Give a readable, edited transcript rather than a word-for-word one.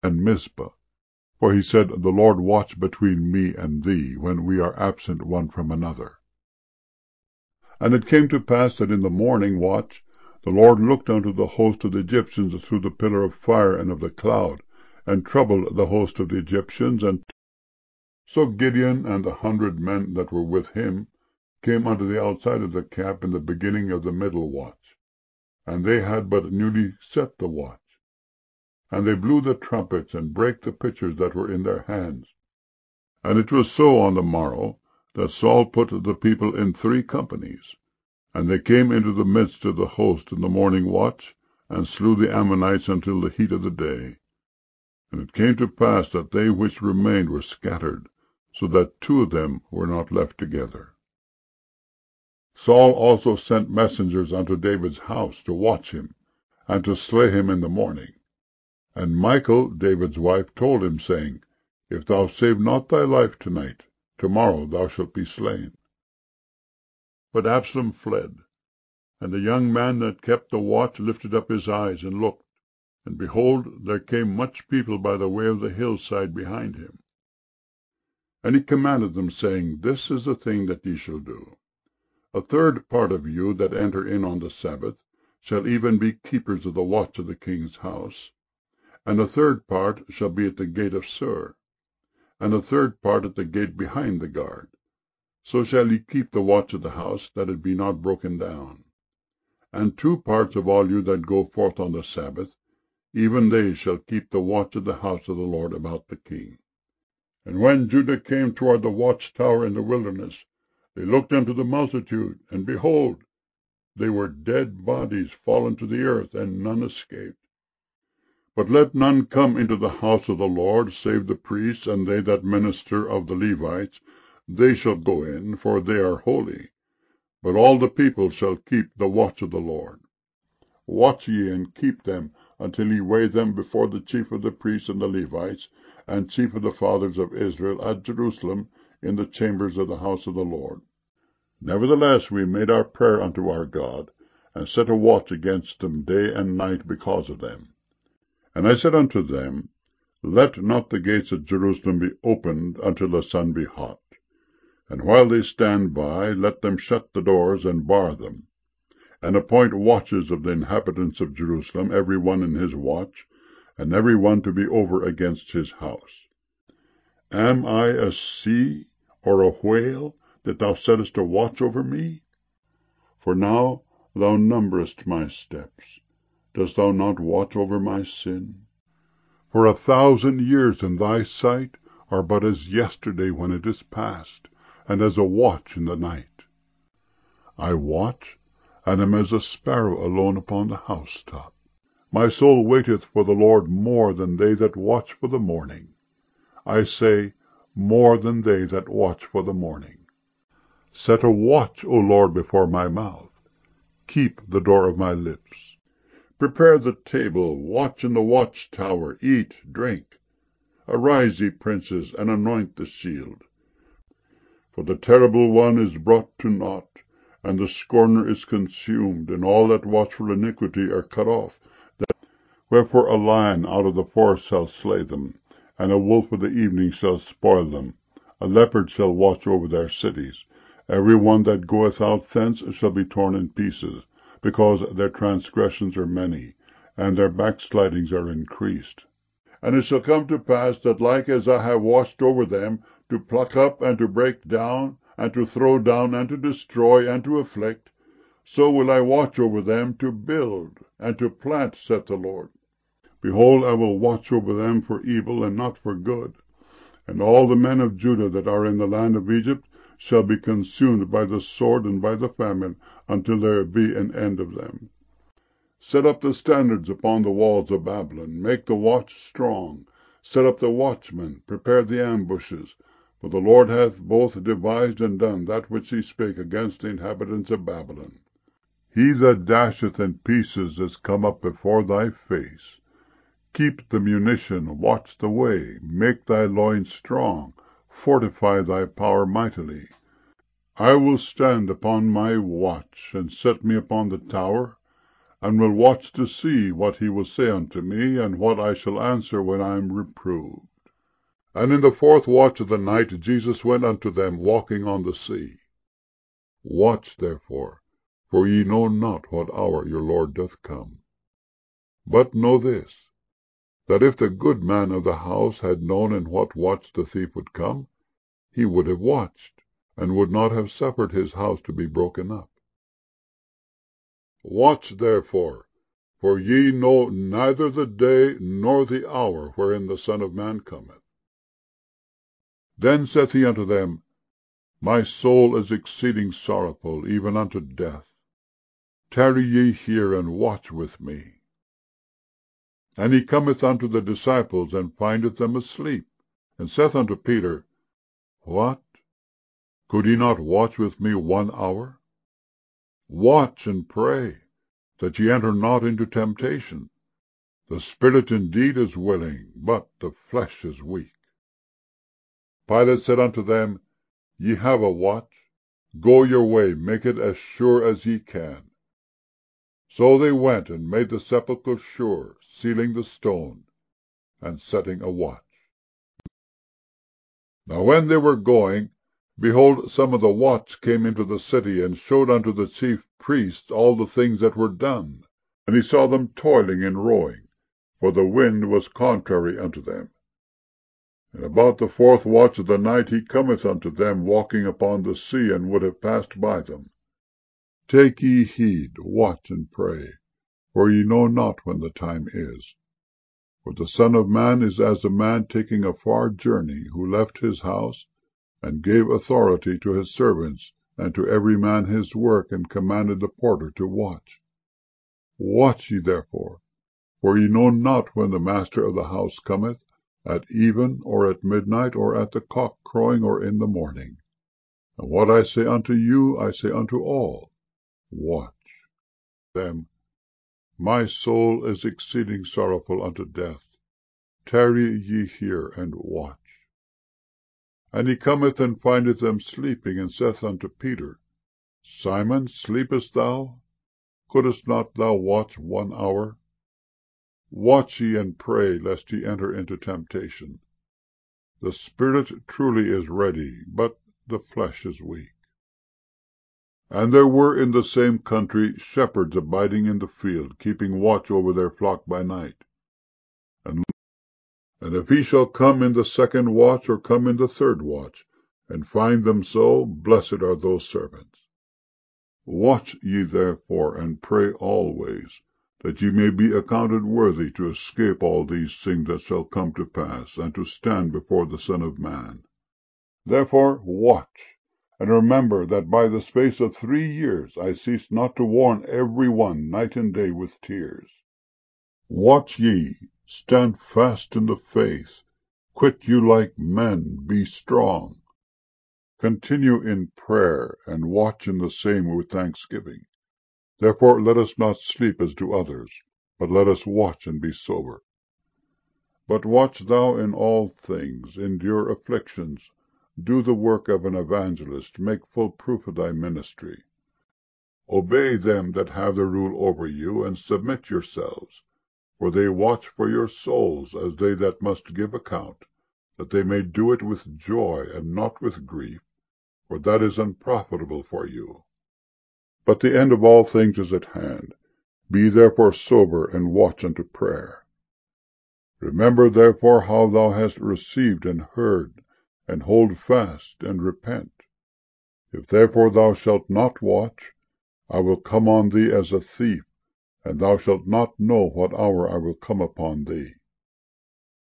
and Mizpah. For he said, The Lord watch between me and thee, when we are absent one from another. And it came to pass that in the morning watch the Lord looked unto the host of the Egyptians through the pillar of fire and of the cloud, and troubled the host of the Egyptians. And so Gideon and the 100 men that were with him came unto the outside of the camp in the beginning of the middle watch, and they had but newly set the watch. And they blew the trumpets, and brake the pitchers that were in their hands. And it was so on the morrow, that Saul put the people in 3 companies, and they came into the midst of the host in the morning watch, and slew the Ammonites until the heat of the day. And it came to pass that they which remained were scattered, so that 2 of them were not left together. Saul also sent messengers unto David's house to watch him, and to slay him in the morning. And Michal, David's wife, told him, saying, If thou save not thy life tonight, tomorrow thou shalt be slain. But Absalom fled, and the young man that kept the watch lifted up his eyes and looked, and behold, there came much people by the way of the hillside behind him. And he commanded them, saying, This is the thing that ye shall do. A 1/3 part of you that enter in on the Sabbath shall even be keepers of the watch of the king's house, and a 1/3 part shall be at the gate of Sur, and a 1/3 part at the gate behind the guard. So shall ye keep the watch of the house, that it be not broken down. And 2 parts of all you that go forth on the Sabbath, even they shall keep the watch of the house of the Lord about the king. And when Judah came toward the watchtower in the wilderness, they looked unto the multitude, and behold, they were dead bodies fallen to the earth, and none escaped. But let none come into the house of the Lord, save the priests and they that minister of the Levites. They shall go in, for they are holy. But all the people shall keep the watch of the Lord. Watch ye and keep them, until ye weigh them before the chief of the priests and the Levites, and chief of the fathers of Israel, at Jerusalem, in the chambers of the house of the Lord. Nevertheless we made our prayer unto our God, and set a watch against them day and night because of them. And I said unto them, Let not the gates of Jerusalem be opened until the sun be hot. And while they stand by, let them shut the doors and bar them, and appoint watches of the inhabitants of Jerusalem, every one in his watch, and every one to be over against his house. Am I a sea or a whale, that thou settest a watch over me? For now thou numberest my steps. Dost thou not watch over my sin? For 1,000 years in thy sight are but as yesterday when it is past, and as a watch in the night. I watch, and am as a sparrow alone upon the housetop. My soul waiteth for the Lord more than they that watch for the morning. I say, more than they that watch for the morning. Set a watch, O Lord, before my mouth. Keep the door of my lips. Prepare the table, watch in the watchtower, eat, drink. Arise, ye princes, and anoint the shield. For the terrible one is brought to naught, and the scorner is consumed, and all that watch for iniquity are cut off. Wherefore a lion out of the forest shall slay them, and a wolf of the evening shall spoil them. A leopard shall watch over their cities. Every one that goeth out thence shall be torn in pieces, because their transgressions are many, and their backslidings are increased. And it shall come to pass that like as I have watched over them, to pluck up and to break down, and to throw down and to destroy and to afflict, so will I watch over them to build and to plant, saith the Lord. Behold, I will watch over them for evil and not for good. And all the men of Judah that are in the land of Egypt shall be consumed by the sword and by the famine, until there be an end of them. Set up the standards upon the walls of Babylon. Make the watch strong. Set up the watchmen. Prepare the ambushes. For the Lord hath both devised and done that which he spake against the inhabitants of Babylon. He that dasheth in pieces is come up before thy face. Keep the munition, watch the way, make thy loins strong, fortify thy power mightily. I will stand upon my watch, and set me upon the tower, and will watch to see what he will say unto me, and what I shall answer when I am reproved. And in the 4th watch of the night Jesus went unto them, walking on the sea. Watch therefore, for ye know not what hour your Lord doth come. But know this, that if the good man of the house had known in what watch the thief would come, he would have watched, and would not have suffered his house to be broken up. Watch therefore, for ye know neither the day nor the hour wherein the Son of Man cometh. Then saith he unto them, My soul is exceeding sorrowful, even unto death. Tarry ye here, and watch with me. And he cometh unto the disciples, and findeth them asleep, and saith unto Peter, What? Could ye not watch with me 1 hour? Watch and pray, that ye enter not into temptation. The spirit indeed is willing, but the flesh is weak. Pilate said unto them, Ye have a watch. Go your way, make it as sure as ye can. So they went and made the sepulchre sure, sealing the stone, and setting a watch. Now when they were going, behold, some of the watch came into the city, and showed unto the chief priests all the things that were done. And he saw them toiling and rowing, for the wind was contrary unto them. And about the 4th watch of the night he cometh unto them, walking upon the sea, and would have passed by them. Take ye heed, watch and pray, for ye know not when the time is. For the Son of Man is as a man taking a far journey, who left his house, and gave authority to his servants, and to every man his work, and commanded the porter to watch. Watch ye therefore, for ye know not when the master of the house cometh, at even, or at midnight, or at the cock crowing, or in the morning. And what I say unto you, I say unto all, Watch. Them, My soul is exceeding sorrowful unto death. Tarry ye here, and watch. And he cometh and findeth them sleeping, and saith unto Peter, Simon, sleepest thou? Couldest not thou watch 1 hour? Watch ye and pray, lest ye enter into temptation. The spirit truly is ready, but the flesh is weak. And there were in the same country shepherds abiding in the field, keeping watch over their flock by night. And if he shall come in the 2nd watch, or come in the 3rd watch, and find them so, blessed are those servants. Watch ye therefore, and pray always, that ye may be accounted worthy to escape all these things that shall come to pass, and to stand before the Son of Man. Therefore watch, and remember that by the space of 3 years I ceased not to warn every one night and day with tears. Watch ye, stand fast in the faith, quit you like men, be strong. Continue in prayer, and watch in the same with thanksgiving. Therefore let us not sleep as do others, but let us watch and be sober. But watch thou in all things, endure afflictions, do the work of an evangelist, make full proof of thy ministry. Obey them that have the rule over you, and submit yourselves, for they watch for your souls, as they that must give account, that they may do it with joy, and not with grief, for that is unprofitable for you. But the end of all things is at hand. Be therefore sober, and watch unto prayer. Remember therefore how thou hast received and heard, and hold fast, and repent. If therefore thou shalt not watch, I will come on thee as a thief, and thou shalt not know what hour I will come upon thee.